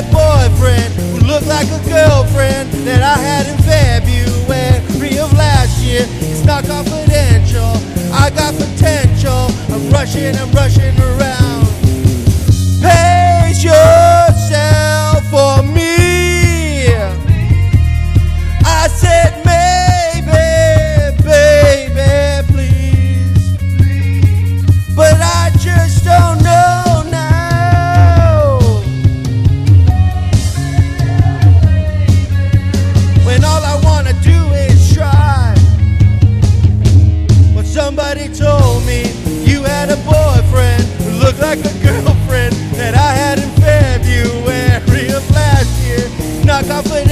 a boyfriend who looked like a girlfriend that I had in February of last year. It's not confidential, I got potential. I'm rushing around. Pace yourself for me. I said maybe, baby, please. But I just don't know now. When all I wanna do is try. Well, somebody told me you had a boyfriend who looked like a girlfriend that I had in February of last year. Not confident